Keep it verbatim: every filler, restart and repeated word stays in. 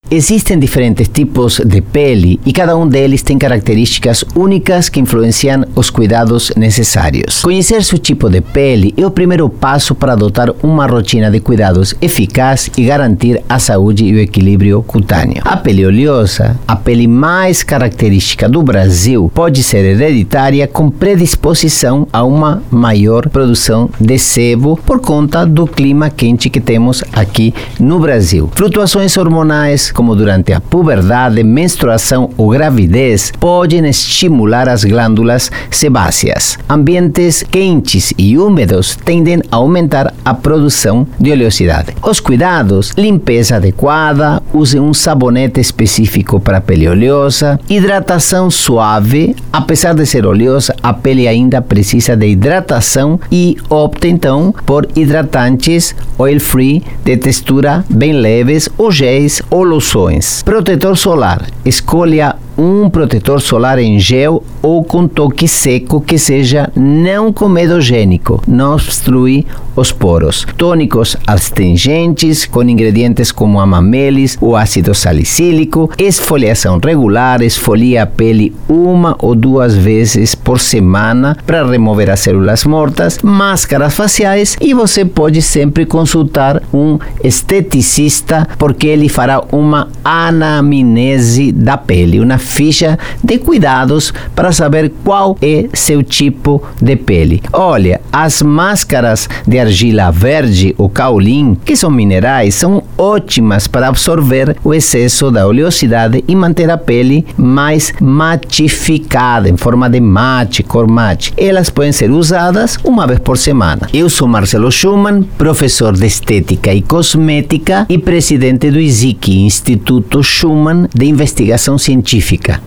Existem diferentes tipos de pele e cada um deles tem características únicas que influenciam os cuidados necessários. Conhecer seu tipo de pele é o primeiro passo para adotar uma rotina de cuidados eficaz e garantir a saúde e o equilíbrio cutâneo. A pele oleosa, a pele mais característica do Brasil, pode ser hereditária com predisposição a uma maior produção de sebo por conta do clima quente que temos aqui no Brasil. Flutuações hormonais, como durante a puberdade, menstruação ou gravidez, podem estimular as glândulas sebáceas. Ambientes quentes e úmidos tendem a aumentar a produção de oleosidade. Os cuidados: limpeza adequada, use um sabonete específico para a pele oleosa, hidratação suave. Apesar de ser oleosa, a pele ainda precisa de hidratação e opte então por hidratantes oil-free de textura bem leves, ou géis ou loções. Protetor solar: escolha um protetor solar em gel ou com toque seco que seja não comedogênico, não obstrui os poros. Tônicos astringentes com ingredientes como amamelis ou ácido salicílico. Esfoliação regular: esfolia a pele uma ou duas vezes por semana para remover as células mortas. Máscaras faciais: e você pode sempre consultar um esteticista porque ele fará uma anamnese da pele, uma ficha de cuidados para saber qual é seu tipo de pele. Olha, as máscaras de argila verde ou caolin, que são minerais, são ótimas para absorver o excesso da oleosidade e manter a pele mais matificada, em forma de mate, cor mate. Elas podem ser usadas uma vez por semana. Eu sou Marcelo Schumann, professor de Estética e Cosmética e presidente do I S I C, Instituto Schumann de Investigação Científica.